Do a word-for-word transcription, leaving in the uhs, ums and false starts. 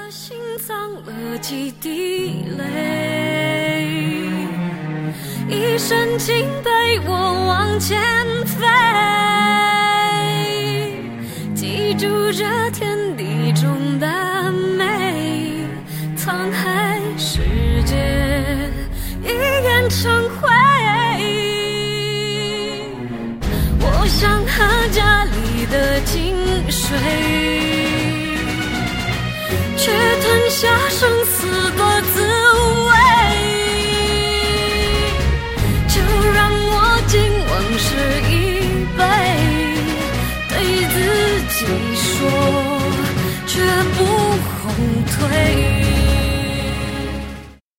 心脏了几滴泪，一身尽被我往前飞，记住这天地中的美，沧海世界一眼成灰。我想喝家里的井水，却吞下生死多滋